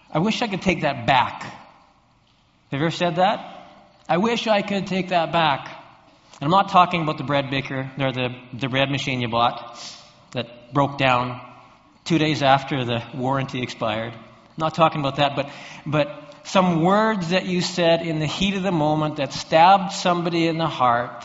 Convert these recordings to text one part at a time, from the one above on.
I wish I could take that back. Have you ever said that? I wish I could take that back. And I'm not talking about the bread baker, or the bread machine you bought that broke down 2 days after the warranty expired. I'm not talking about that, but some words that you said in the heat of the moment that stabbed somebody in the heart,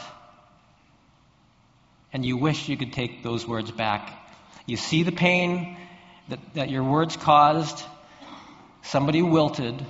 and you wish you could take those words back. You see the pain that your words caused. Somebody wilted.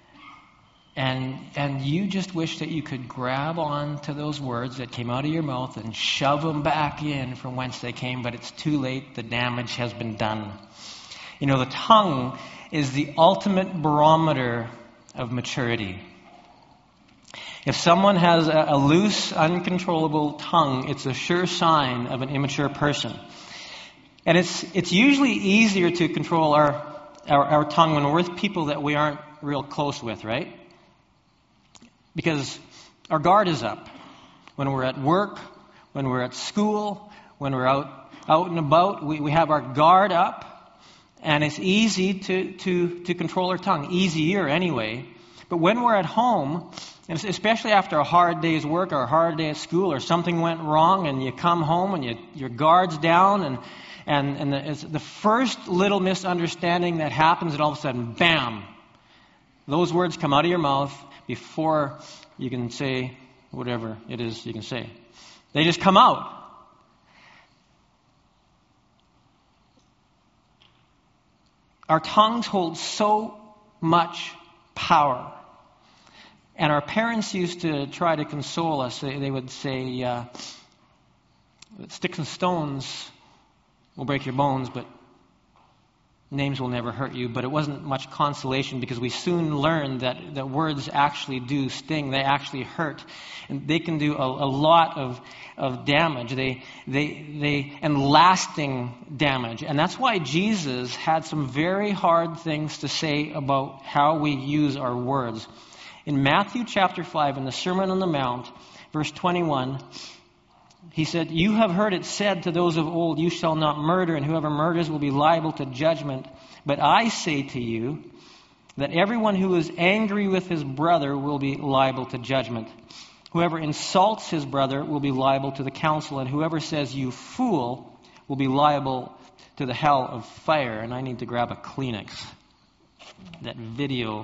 And you just wish that you could grab on to those words that came out of your mouth and shove them back in from whence they came, but it's too late. The damage has been done. You know, the tongue is the ultimate barometer of maturity. If someone has a loose, uncontrollable tongue, it's a sure sign of an immature person. And it's usually easier to control our tongue when we're with people that we aren't real close with, right? Because our guard is up. When we're at work, when we're at school, when we're out and about, we have our guard up, and it's easy to control our tongue. Easier anyway. But when we're at home, and especially after a hard day's work or a hard day at school or something went wrong and you come home and your guard's down and the first little misunderstanding that happens, and all of a sudden, bam, those words come out of your mouth before you can say whatever it is you can say. They just come out. Our tongues hold so much power. And our parents used to try to console us. They would say, sticks and stones will break your bones, but names will never hurt you. But it wasn't much consolation, because we soon learned that words actually do sting. They actually hurt. And they can do a lot of damage. And lasting damage. And that's why Jesus had some very hard things to say about how we use our words. In Matthew chapter 5, in the Sermon on the Mount, verse 21, he said, "You have heard it said to those of old, 'You shall not murder, and whoever murders will be liable to judgment.' But I say to you that everyone who is angry with his brother will be liable to judgment. Whoever insults his brother will be liable to the council, and whoever says, 'You fool,' will be liable to the hell of fire." And I need to grab a Kleenex. That video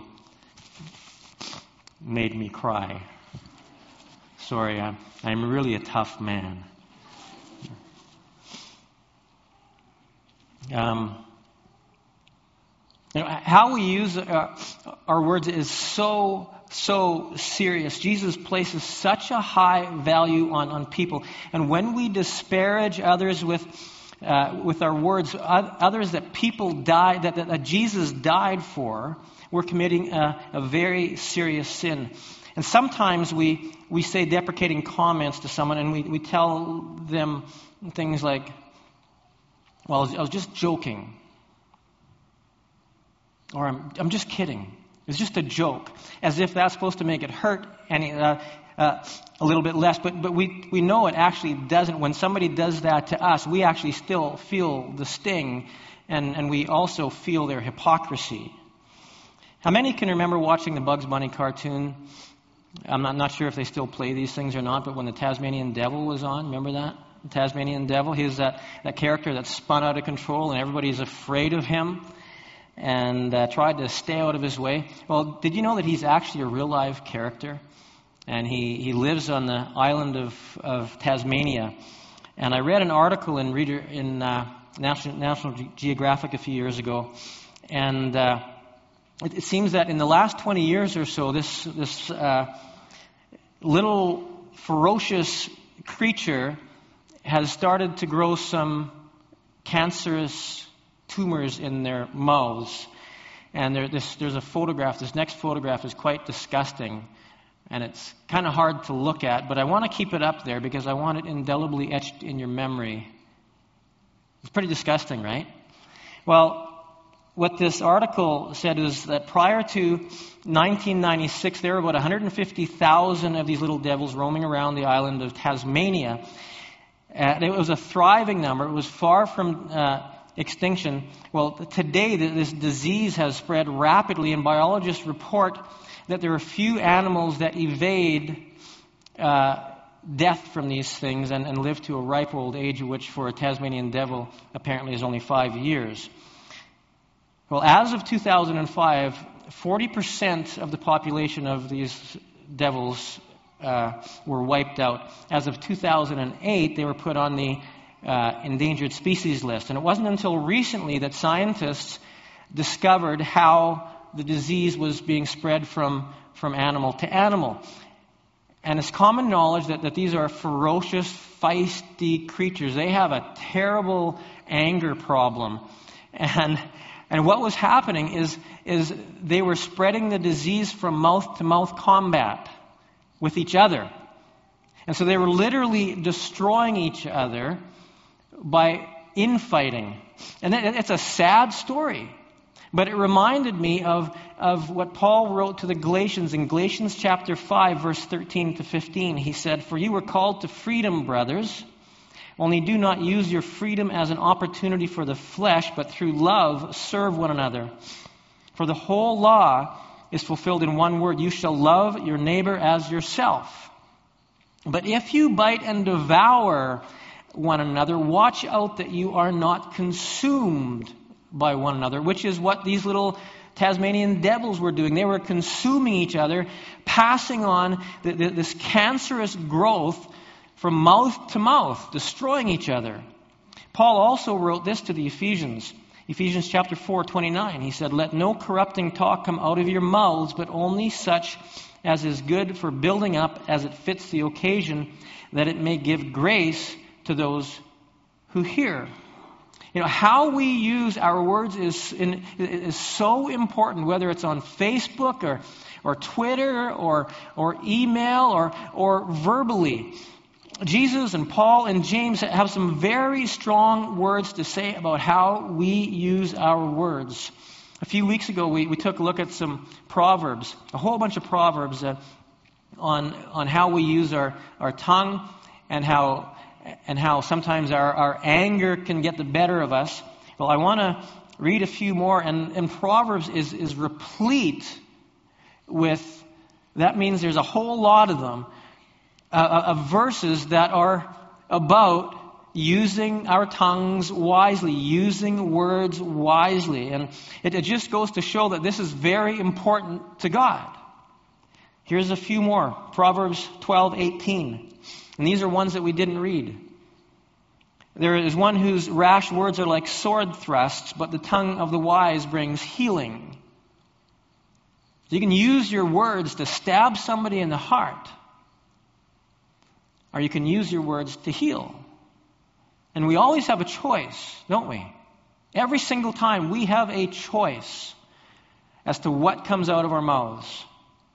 made me cry. Sorry, I'm really a tough man. How we use our words is so serious. Jesus places such a high value on people. And when we disparage others with our words, others that people died, that Jesus died for, we're committing a very serious sin. And sometimes we say deprecating comments to someone, and we tell them things like, "Well, I was just joking," or "I'm just kidding. It's just a joke," as if that's supposed to make it hurt a little bit less. But we know it actually doesn't. When somebody does that to us, we actually still feel the sting, and we also feel their hypocrisy. How many can remember watching the Bugs Bunny cartoon? I'm not sure if they still play these things or not, but when the Tasmanian Devil was on, remember that? The Tasmanian Devil, he's that character that spun out of control and everybody's afraid of him and tried to stay out of his way. Well, did you know that he's actually a real live character? And he lives on the island of Tasmania. And I read an article in National Geographic a few years ago, and it seems that in the last 20 years or so, this little ferocious creature has started to grow some cancerous tumors in their mouths. And there's a photograph. This next photograph is quite disgusting. And it's kind of hard to look at, but I want to keep it up there because I want it indelibly etched in your memory. It's pretty disgusting, right? Well, what this article said is that prior to 1996, there were about 150,000 of these little devils roaming around the island of Tasmania. It was a thriving number. It was far from extinction. Well, today this disease has spread rapidly, and biologists report that there are few animals that evade death from these things and live to a ripe old age, which for a Tasmanian devil apparently is only 5 years. Well, as of 2005, 40% of the population of these devils were wiped out. As of 2008, they were put on the endangered species list. And it wasn't until recently that scientists discovered how the disease was being spread from animal to animal. And it's common knowledge that these are ferocious, feisty creatures. They have a terrible anger problem. And what was happening is they were spreading the disease from mouth-to-mouth combat with each other. And so they were literally destroying each other by infighting. And it's a sad story. But it reminded me of what Paul wrote to the Galatians in Galatians chapter 5, verse 13 to 15. He said, "For you were called to freedom, brothers. Only do not use your freedom as an opportunity for the flesh, but through love serve one another. For the whole law is fulfilled in one word, you shall love your neighbor as yourself. But if you bite and devour one another, watch out that you are not consumed by one another," which is what these little Tasmanian devils were doing. They were consuming each other, passing on this cancerous growth from mouth to mouth, destroying each other. Paul also wrote this to the Ephesians. Ephesians chapter 4:29. He said, "Let no corrupting talk come out of your mouths, but only such as is good for building up as it fits the occasion, that it may give grace to those who hear." You know, how we use our words is so important, whether it's on Facebook or Twitter or email or verbally. Jesus and Paul and James have some very strong words to say about how we use our words. A few weeks ago, we took a look at some Proverbs, a whole bunch of Proverbs on how we use our tongue and how sometimes our anger can get the better of us. Well, I want to read a few more, and Proverbs is replete with, that means there's a whole lot of them, of verses that are about using our tongues wisely, using words wisely. And it just goes to show that this is very important to God. Here's a few more. Proverbs 12:18. And these are ones that we didn't read. There is one whose rash words are like sword thrusts, but the tongue of the wise brings healing. You can use your words to stab somebody in the heart, or you can use your words to heal. And we always have a choice, don't we? Every single time we have a choice as to what comes out of our mouths.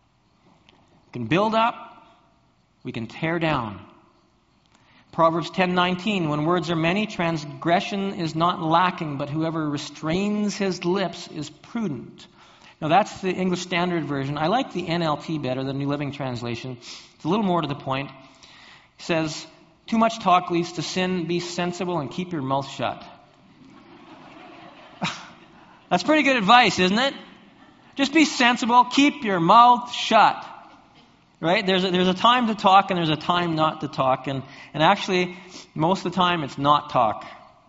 We can build up, we can tear down. Proverbs 10:19, "When words are many, transgression is not lacking, but whoever restrains his lips is prudent." Now that's the English Standard Version. I like the NLT better, the New Living Translation. It's a little more to the point. It says, "Too much talk leads to sin. Be sensible and keep your mouth shut." That's pretty good advice, isn't it? Just be sensible, keep your mouth shut. Right? There's a time to talk and there's a time not to talk. And actually, most of the time, it's not talk.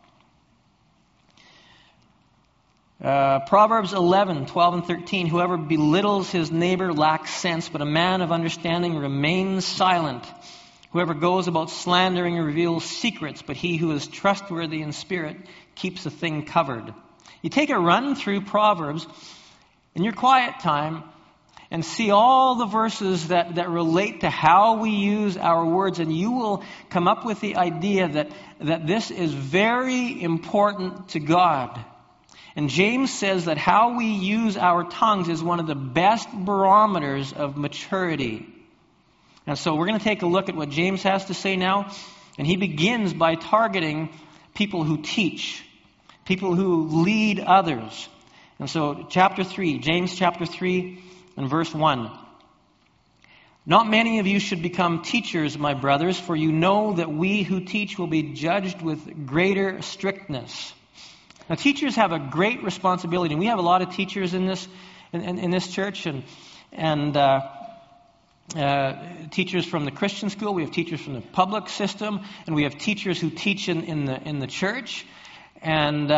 Proverbs 11:12 and 13. "Whoever belittles his neighbor lacks sense, but a man of understanding remains silent. Whoever goes about slandering reveals secrets, but he who is trustworthy in spirit keeps a thing covered." You take a run through Proverbs in your quiet time and see all the verses that relate to how we use our words, and you will come up with the idea that this is very important to God. And James says that how we use our tongues is one of the best barometers of maturity. And so we're going to take a look at what James has to say now. And he begins by targeting people who teach, people who lead others. And so chapter 3, James chapter 3 and verse 1. "Not many of you should become teachers, my brothers, for you know that we who teach will be judged with greater strictness. Now, teachers have a great responsibility, and we have a lot of teachers in this church, and teachers from the Christian school. We have teachers from the public system, and we have teachers who teach in the church, and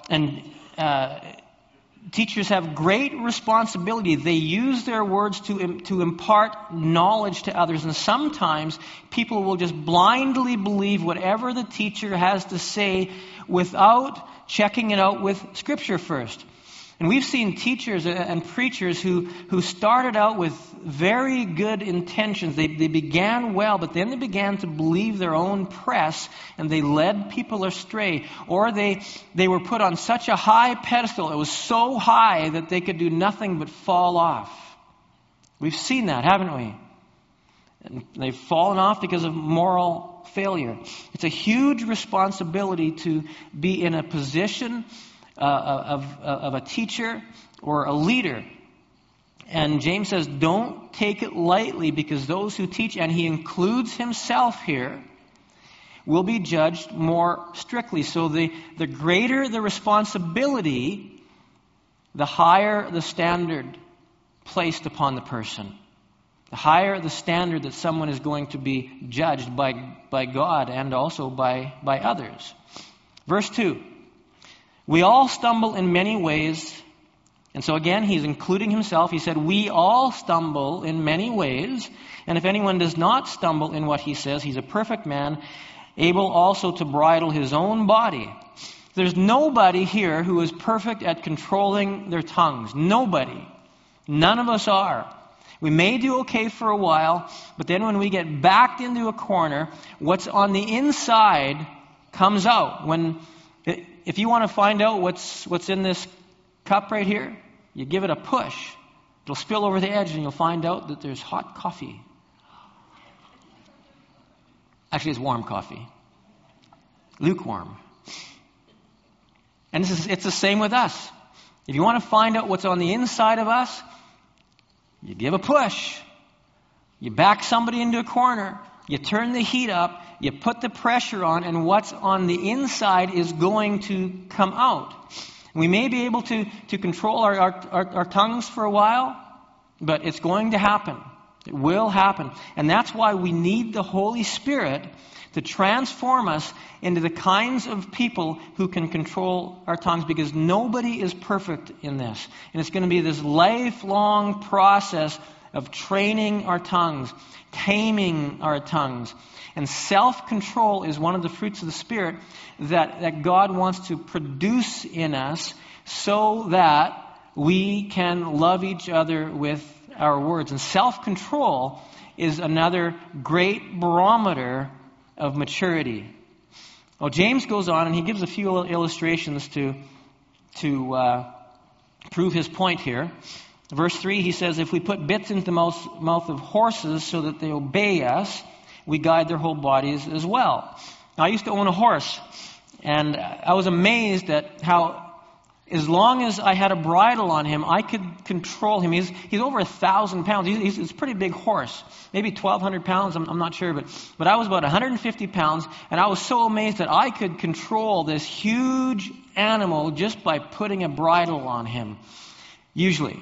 teachers have great responsibility. They use their words to impart knowledge to others, and sometimes people will just blindly believe whatever the teacher has to say without checking it out with Scripture first. And we've seen teachers and preachers who started out with very good intentions. They began well, but then they began to believe their own press, and they led people astray. Or they were put on such a high pedestal, it was so high that they could do nothing but fall off. We've seen that, haven't we? And they've fallen off because of moral failure. It's a huge responsibility to be in a position of a teacher or a leader. And James says, don't take it lightly, because those who teach, and he includes himself here, will be judged more strictly. So the greater the responsibility, the higher the standard placed upon the person. The higher the standard that someone is going to be judged by God and also by others. Verse 2. We all stumble in many ways. And so again, he's including himself. He said, we all stumble in many ways. And if anyone does not stumble in what he says, he's a perfect man, able also to bridle his own body. There's nobody here who is perfect at controlling their tongues. Nobody. None of us are. We may do okay for a while, but then when we get backed into a corner, what's on the inside comes out. If you want to find out what's in this cup right here, you give it a push. It'll spill over the edge, and you'll find out that there's hot coffee. Actually, it's warm coffee. Lukewarm. And it's the same with us. If you want to find out what's on the inside of us, you give a push. You back somebody into a corner. You turn the heat up. You put the pressure on, and what's on the inside is going to come out. We may be able to control our tongues for a while, but it's going to happen. It will happen. And that's why we need the Holy Spirit to transform us into the kinds of people who can control our tongues, because nobody is perfect in this. And it's going to be this lifelong process of training our tongues, taming our tongues. And self-control is one of the fruits of the Spirit that God wants to produce in us so that we can love each other with our words. And self-control is another great barometer of maturity. Well, James goes on and he gives a few illustrations to prove his point here. Verse 3, he says, if we put bits into the mouth of horses so that they obey us, we guide their whole bodies as well. Now, I used to own a horse, and I was amazed at how, as long as I had a bridle on him, I could control him. He's over 1,000 pounds. He's a pretty big horse, maybe 1,200 pounds. I'm not sure, but I was about 150 pounds, and I was so amazed that I could control this huge animal just by putting a bridle on him. Usually,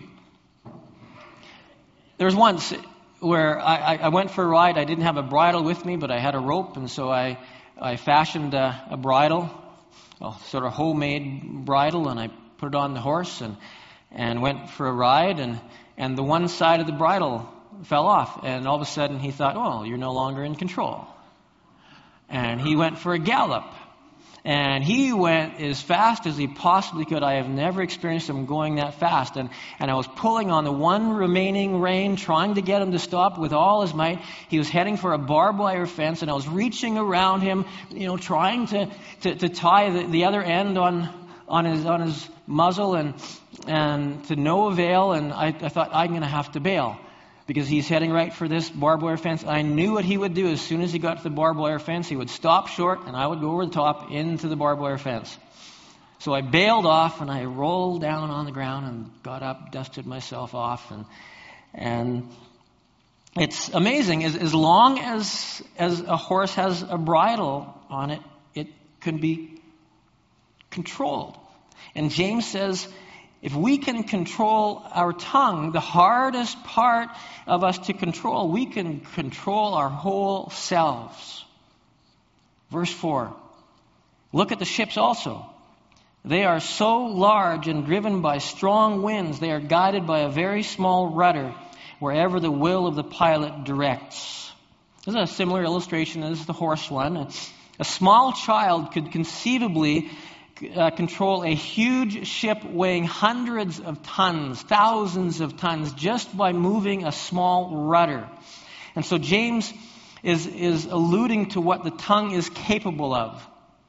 there was once where I went for a ride. I didn't have a bridle with me, but I had a rope, and so I fashioned a bridle, a sort of homemade bridle, and I put it on the horse and went for a ride, and the one side of the bridle fell off, and all of a sudden he thought, oh, you're no longer in control. And he went for a gallop, and he went as fast as he possibly could. I have never experienced him going that fast. And I was pulling on the one remaining rein, trying to get him to stop with all his might. He was heading for a barbed wire fence, and I was reaching around him, trying to tie the other end on his muzzle, and to no avail. And I thought, I'm going to have to bail, because he's heading right for this barbed wire fence. I knew what he would do. As soon as he got to the barbed wire fence, he would stop short, and I would go over the top into the barbed wire fence. So I bailed off, and I rolled down on the ground and got up, dusted myself off. And it's amazing. As long as a horse has a bridle on it, it can be controlled. And James says, if we can control our tongue, the hardest part of us to control, we can control our whole selves. Verse 4. Look at the ships also. They are so large and driven by strong winds. They are guided by a very small rudder wherever the will of the pilot directs. This is a similar illustration as the horse one. A small child could conceivably control a huge ship weighing hundreds of tons, thousands of tons, just by moving a small rudder. And so James is alluding to what the tongue is capable of.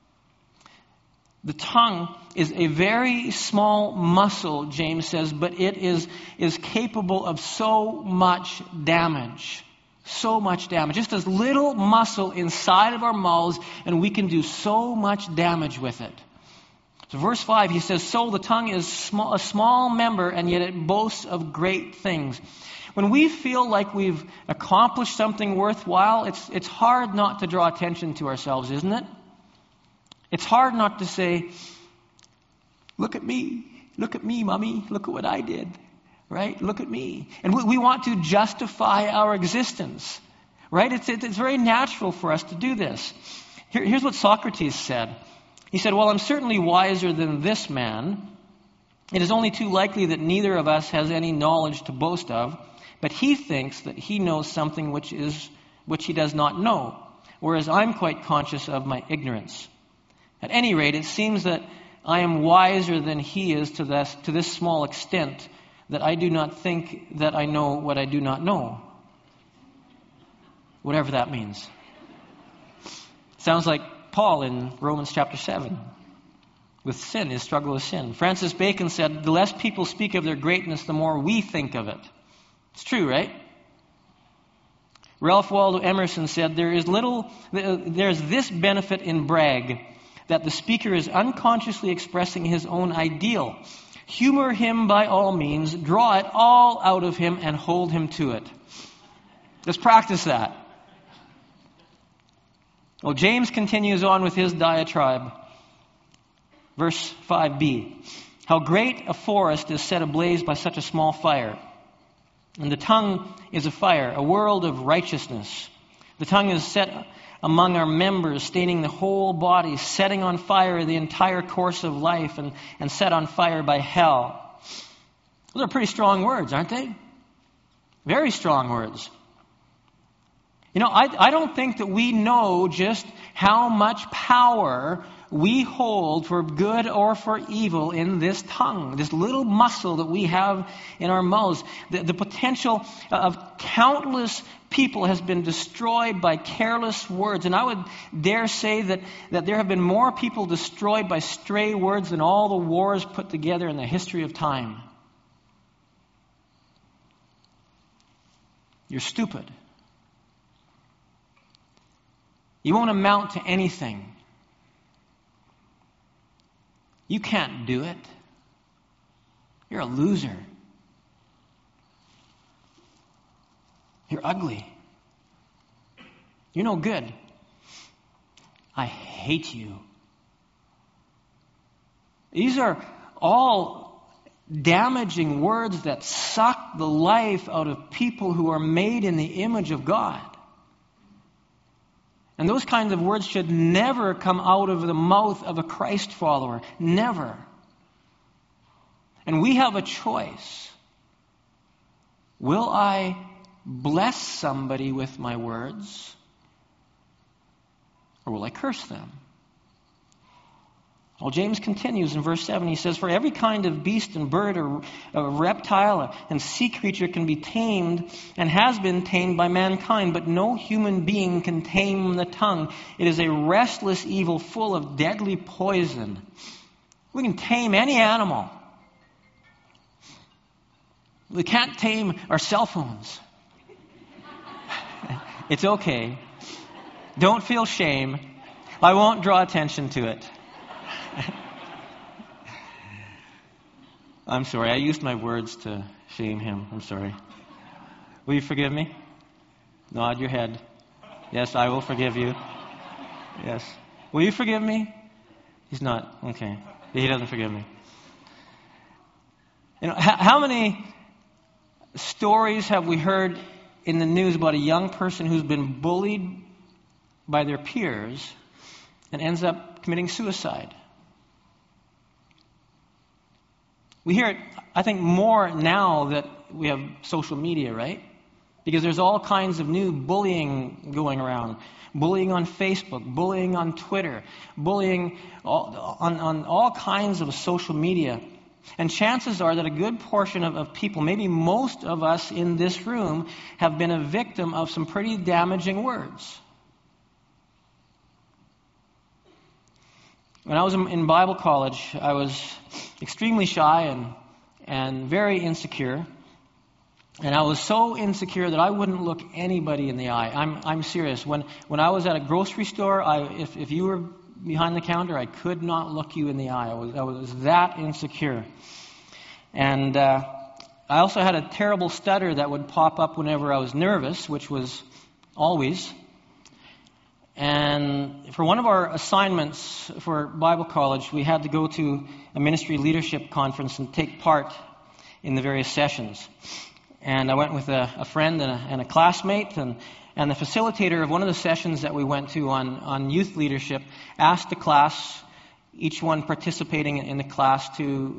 The tongue is a very small muscle, James says, but it is capable of so much damage. So much damage. Just this little muscle inside of our mouths, and we can do so much damage with it. So verse 5, he says, so the tongue is a small member, and yet it boasts of great things. When we feel like we've accomplished something worthwhile, it's hard not to draw attention to ourselves, isn't it? It's hard not to say, look at me, mommy, look at what I did, right? Look at me. And we want to justify our existence, right? It's very natural for us to do this. Here's what Socrates said. He said, well, I'm certainly wiser than this man. It is only too likely that neither of us has any knowledge to boast of, but he thinks that he knows something which he does not know, whereas I'm quite conscious of my ignorance. At any rate, it seems that I am wiser than he is to this small extent, that I do not think that I know what I do not know. Whatever that means. Sounds like Paul in Romans chapter 7 with sin, his struggle with sin. Francis Bacon said, the less people speak of their greatness, the more we think of it. It's true, right? Ralph Waldo Emerson said, there's this benefit in brag, that the speaker is unconsciously expressing his own ideal. Humor him by all means, draw it all out of him, and hold him to it. Let's practice that. Well, James continues on with his diatribe. Verse 5b. How great a forest is set ablaze by such a small fire. And the tongue is a fire, a world of righteousness. The tongue is set among our members, staining the whole body, setting on fire the entire course of life, and set on fire by hell. Those are pretty strong words, aren't they? Very strong words. You know, I don't think that we know just how much power we hold for good or for evil in this tongue, this little muscle that we have in our mouths. The potential of countless people has been destroyed by careless words. And I would dare say that there have been more people destroyed by stray words than all the wars put together in the history of time. You're stupid. You won't amount to anything. You can't do it. You're a loser. You're ugly. You're no good. I hate you. These are all damaging words that suck the life out of people who are made in the image of God. And those kinds of words should never come out of the mouth of a Christ follower. Never. And we have a choice. Will I bless somebody with my words? Or will I curse them? Well, James continues in verse 7. He says, for every kind of beast and bird or reptile and sea creature can be tamed and has been tamed by mankind, but no human being can tame the tongue. It is a restless evil full of deadly poison. We can tame any animal. We can't tame our cell phones. It's okay. Don't feel shame. I won't draw attention to it. I'm sorry, I used my words to shame him. I'm sorry. Will you forgive me? Nod your head. Yes, I will forgive you. Yes. Will you forgive me? He's not. Okay. He doesn't forgive me. How many stories have we heard in the news about a young person who's been bullied by their peers and ends up committing suicide? We hear it, I think, more now that we have social media, right? Because there's all kinds of new bullying going around. Bullying on Facebook, bullying on Twitter, bullying on all kinds of social media. And chances are that a good portion of people, maybe most of us in this room, have been a victim of some pretty damaging words. When I was in Bible college, I was extremely shy and very insecure. And I was so insecure that I wouldn't look anybody in the eye. I'm serious. When I was at a grocery store, if you were behind the counter, I could not look you in the eye. I was that insecure. And I also had a terrible stutter that would pop up whenever I was nervous, which was always. And for one of our assignments for Bible college, we had to go to a ministry leadership conference and take part in the various sessions. And I went with a friend and a classmate, and the facilitator of one of the sessions that we went to on youth leadership asked the class, each one participating in the class, to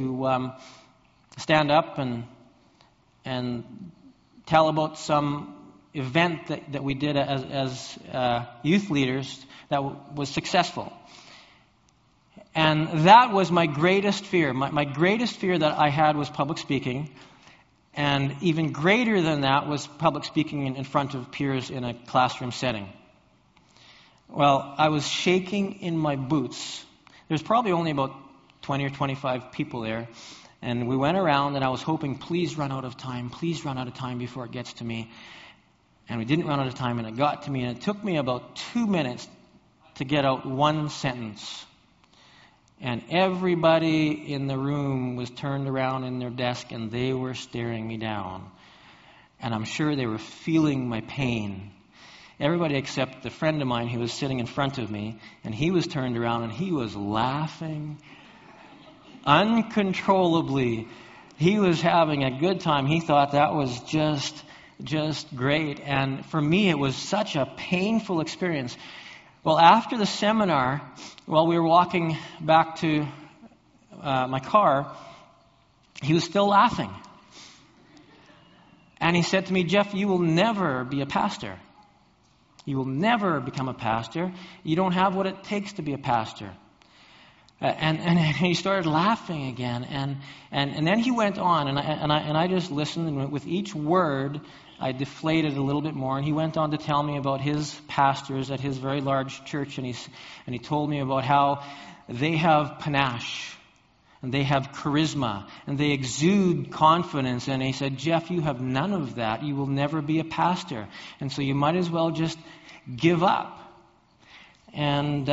stand up and tell about some event that we did as youth leaders that was successful. And that was my greatest fear. My greatest fear that I had was public speaking. And even greater than that was public speaking in front of peers in a classroom setting. Well, I was shaking in my boots. There's probably only about 20 or 25 people there. And we went around, and I was hoping, please run out of time before it gets to me. And we didn't run out of time, and it got to me, and it took me about 2 minutes to get out one sentence. And everybody in the room was turned around in their desk, and they were staring me down. And I'm sure they were feeling my pain. Everybody except a friend of mine who was sitting in front of me, and he was turned around, and he was laughing uncontrollably. He was having a good time. He thought that was just great. And for me, it was such a painful experience. Well, after the seminar, while we were walking back to my car, he was still laughing. And he said to me, "Jeff, you will never be a pastor. You will never become a pastor. You don't have what it takes to be a pastor." And he started laughing again. And then he went on, and I just listened, and with each word, I deflated a little bit more, and he went on to tell me about his pastors at his very large church, and he told me about how they have panache, and they have charisma, and they exude confidence, and he said, "Jeff, you have none of that. You will never be a pastor, and so you might as well just give up." And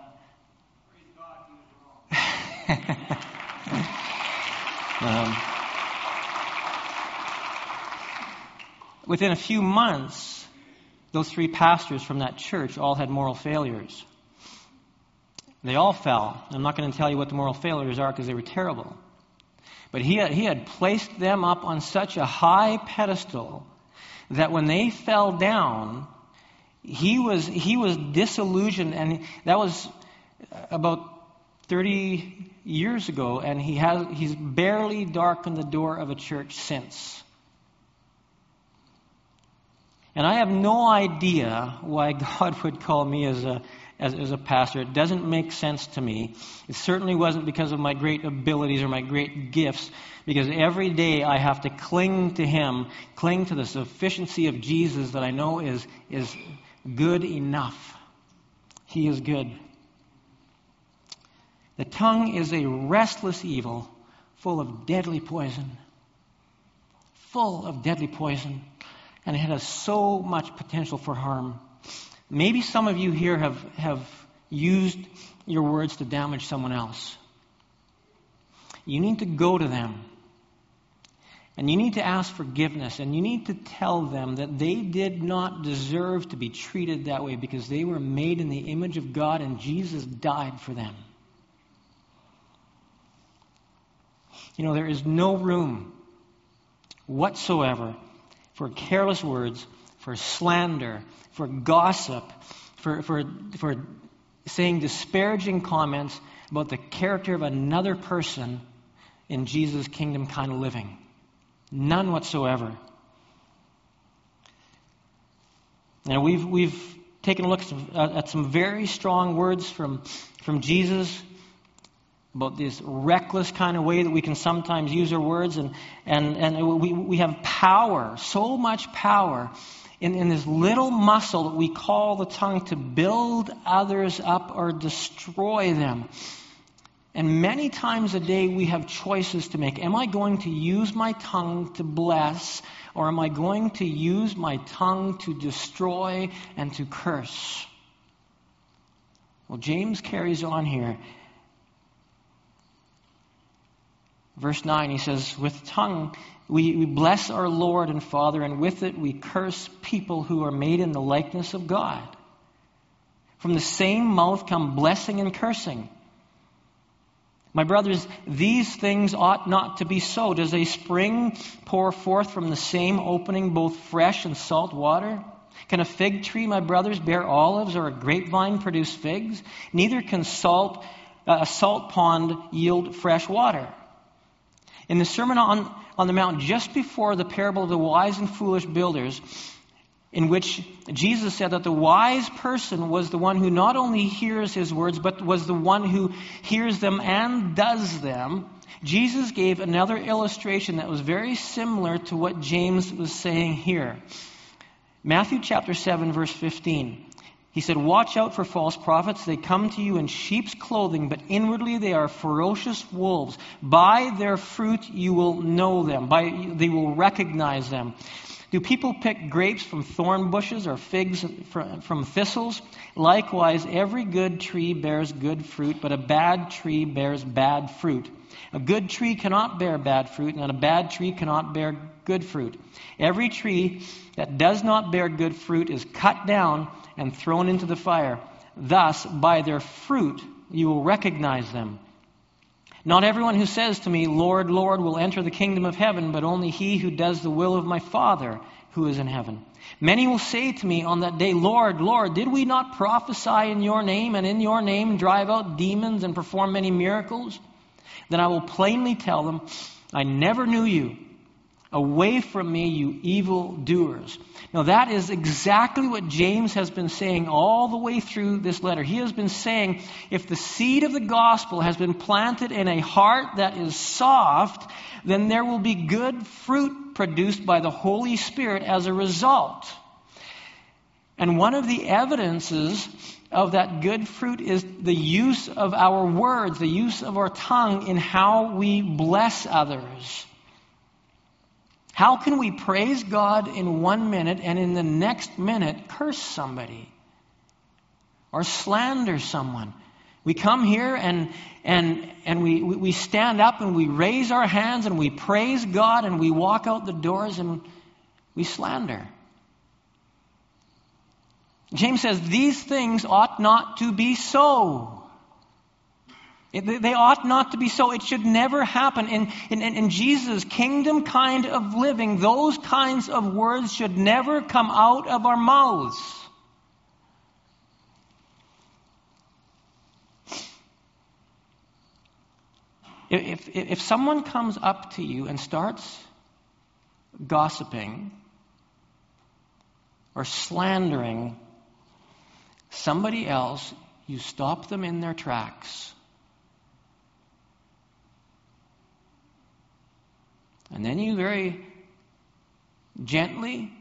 within a few months, those three pastors from that church all had moral failures. They all fell. I'm not going to tell you what the moral failures are because they were terrible. But he had placed them up on such a high pedestal that when they fell down, he was disillusioned, and that was about 30 years ago, and he's barely darkened the door of a church since. And I have no idea why God would call me as a pastor. It doesn't make sense to me. It certainly wasn't because of my great abilities or my great gifts, because every day I have to cling to Him, cling to the sufficiency of Jesus that I know is good enough. He is good. The tongue is a restless evil, full of deadly poison. Full of deadly poison. And it has so much potential for harm. Maybe some of you here have used your words to damage someone else. You need to go to them. And you need to ask forgiveness. And you need to tell them that they did not deserve to be treated that way because they were made in the image of God and Jesus died for them. There is no room whatsoever for careless words, for slander, for gossip, for saying disparaging comments about the character of another person in Jesus' kingdom kind of living. None whatsoever. Now we've taken a look at some very strong words from Jesus about this reckless kind of way that we can sometimes use our words, and we have power, so much power in this little muscle that we call the tongue to build others up or destroy them. And many times a day we have choices to make. Am I going to use my tongue to bless, or am I going to use my tongue to destroy and to curse? Well, James carries on here. Verse 9, he says, with tongue we bless our Lord and Father, and with it we curse people who are made in the likeness of God. From the same mouth come blessing and cursing. My brothers, these things ought not to be so. Does a spring pour forth from the same opening both fresh and salt water? Can a fig tree, my brothers, bear olives, or a grapevine produce figs? Neither can a salt pond yield fresh water. In the Sermon on the Mount, just before the parable of the wise and foolish builders, in which Jesus said that the wise person was the one who not only hears his words, but was the one who hears them and does them, Jesus gave another illustration that was very similar to what James was saying here. Matthew chapter 7, verse 15. He said, watch out for false prophets. They come to you in sheep's clothing, but inwardly they are ferocious wolves. By their fruit you will know them. They will recognize them. Do people pick grapes from thorn bushes or figs from thistles? Likewise, every good tree bears good fruit, but a bad tree bears bad fruit. A good tree cannot bear bad fruit, and a bad tree cannot bear good fruit. Every tree that does not bear good fruit is cut down and thrown into the fire. Thus, by their fruit you will recognize them. Not everyone who says to me, Lord, Lord, will enter the kingdom of heaven, but only he who does the will of my Father who is in heaven. Many will say to me on that day, Lord, Lord, did we not prophesy in your name, and in your name drive out demons and perform many miracles? Then I will plainly tell them, I never knew you. Away from me, you evildoers. Now that is exactly what James has been saying all the way through this letter. He has been saying, if the seed of the gospel has been planted in a heart that is soft, then there will be good fruit produced by the Holy Spirit as a result. And one of the evidences of that good fruit is the use of our words, the use of our tongue in how we bless others. How can we praise God in 1 minute and in the next minute curse somebody or slander someone? We come here and we stand up and we raise our hands and we praise God, and we walk out the doors and we slander. James says these things ought not to be so. They ought not to be so. It should never happen. In Jesus' kingdom kind of living, those kinds of words should never come out of our mouths. If someone comes up to you and starts gossiping or slandering somebody else, you stop them in their tracks. And then you very gently,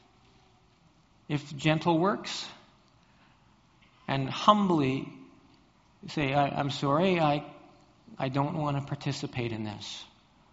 if gentle works, and humbly say, I'm sorry, I don't want to participate in this.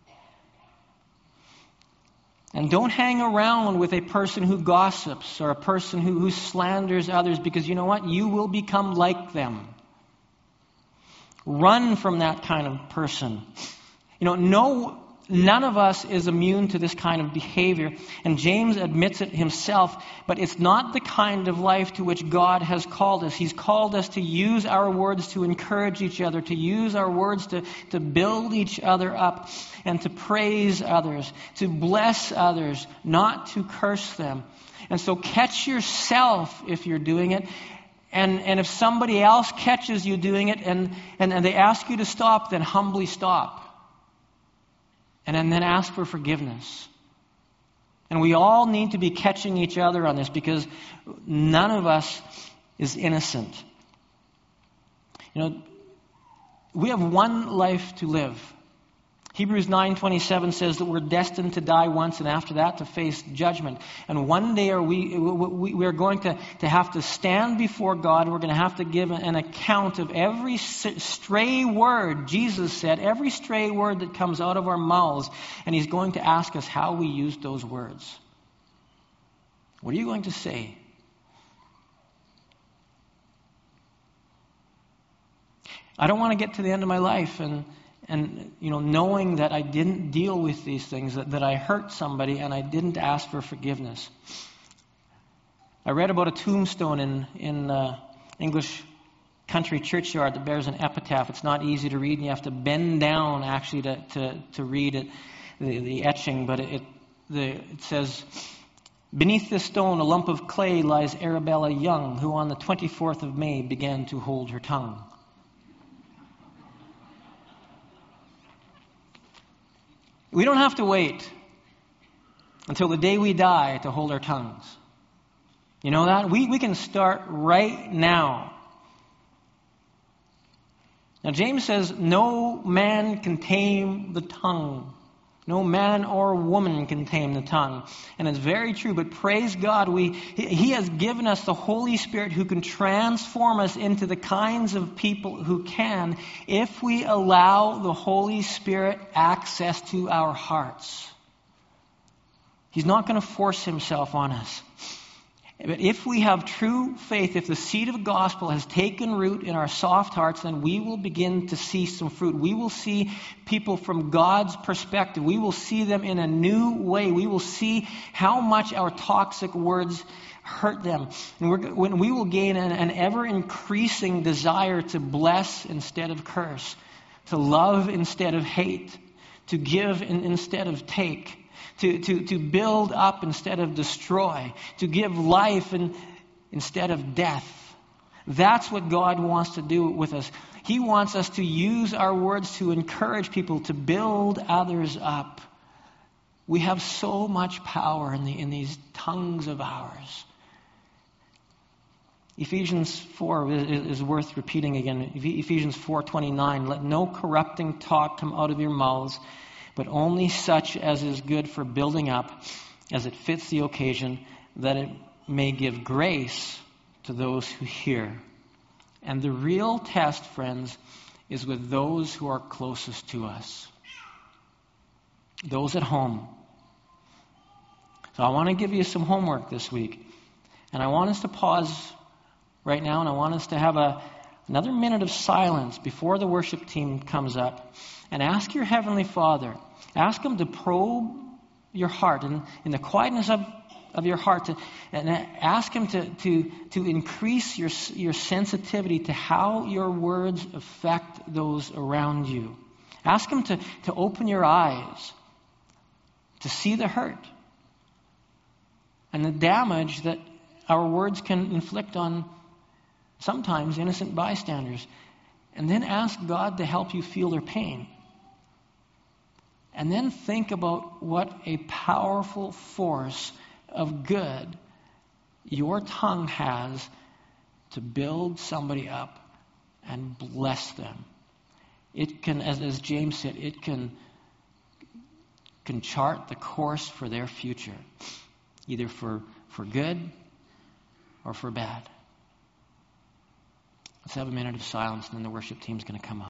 And don't hang around with a person who gossips or a person who slanders others, because you know what? You will become like them. Run from that kind of person. none of us is immune to this kind of behavior. And James admits it himself, but it's not the kind of life to which God has called us. He's called us to use our words to encourage each other, to use our words to build each other up, and to praise others, to bless others, not to curse them. And so catch yourself if you're doing it. And if somebody else catches you doing it and they ask you to stop, then humbly stop. And then ask for forgiveness. And we all need to be catching each other on this because none of us is innocent. We have one life to live. Hebrews 9:27 says that we're destined to die once, and after that to face judgment. And one day we are going to have to stand before God. We're going to have to give an account of every stray word, Jesus said, every stray word that comes out of our mouths. And He's going to ask us how we used those words. What are you going to say? I don't want to get to the end of my life and knowing that I didn't deal with these things, that I hurt somebody and I didn't ask for forgiveness. I read about a tombstone in English country churchyard that bears an epitaph. It's not easy to read, and you have to bend down actually to read it, the etching. But it says, "Beneath this stone, a lump of clay, lies Arabella Young, who on the 24th of May began to hold her tongue." We don't have to wait until the day we die to hold our tongues. You know that? We can start right now. Now James says, no man can tame the tongue. No man or woman can tame the tongue. And it's very true, but praise God, He has given us the Holy Spirit who can transform us into the kinds of people who can, if we allow the Holy Spirit access to our hearts. He's not going to force Himself on us. But if we have true faith, if the seed of the gospel has taken root in our soft hearts, then we will begin to see some fruit. We will see people from God's perspective. We will see them in a new way. We will see how much our toxic words hurt them. And we will gain an ever-increasing desire to bless instead of curse, to love instead of hate, to give instead of take. To build up instead of destroy, to give life instead of death. That's what God wants to do with us. He wants us to use our words to encourage people, to build others up. We have so much power in these tongues of ours. Ephesians 4 is worth repeating again. Ephesians 4:29, "Let no corrupting talk come out of your mouths, but only such as is good for building up, as it fits the occasion, that it may give grace to those who hear." And the real test, friends, is with those who are closest to us. Those at home. So I want to give you some homework this week. And I want us to pause right now, and I want us to have another minute of silence before the worship team comes up. And ask your Heavenly Father, ask Him to probe your heart and in the quietness of your heart, and ask Him to increase your sensitivity to how your words affect those around you. Ask Him to open your eyes to see the hurt and the damage that our words can inflict on sometimes innocent bystanders. And then ask God to help you feel their pain. And then think about what a powerful force of good your tongue has to build somebody up and bless them. It can, as James said, it can chart the course for their future, either for good or for bad. Let's have a minute of silence, and then the worship team's going to come up.